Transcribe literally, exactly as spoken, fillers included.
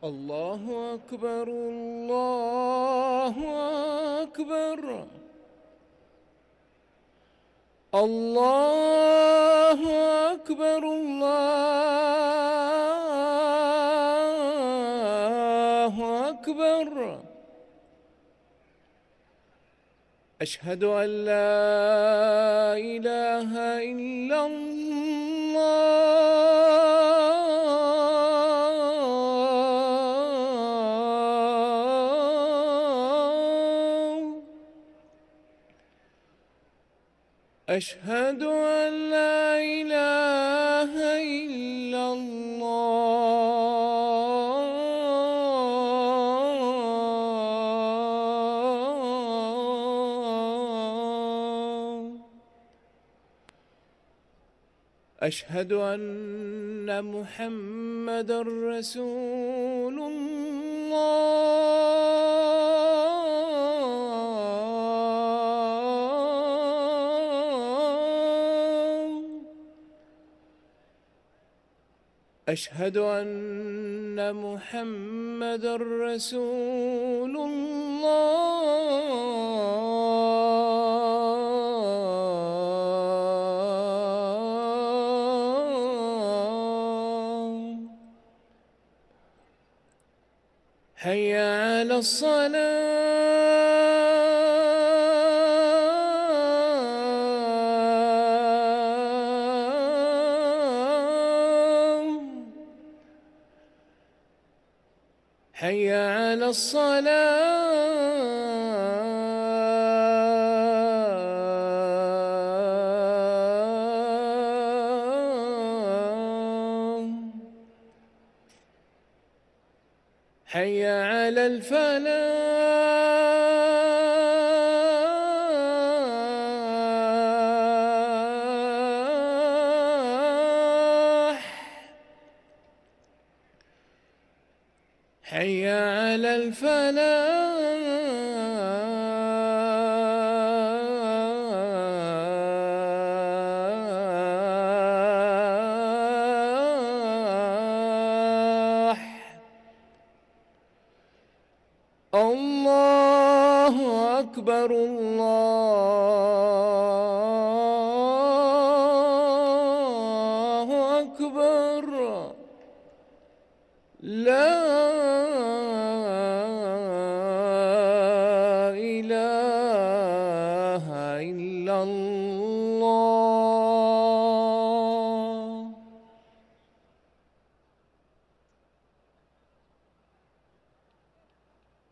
الله أكبر الله أكبر الله أكبر الله أكبر. أشهد أن لا إله إلا الله. أشهد أن لا إله إلا الله. أشهد أن محمدًا رسول الله. أشهد أن محمدًا رسول الله. حي على الصلاة. حي على الصلاة. حي على الفلاح. حي على الفلاح. الله أكبر الله أكبر. لا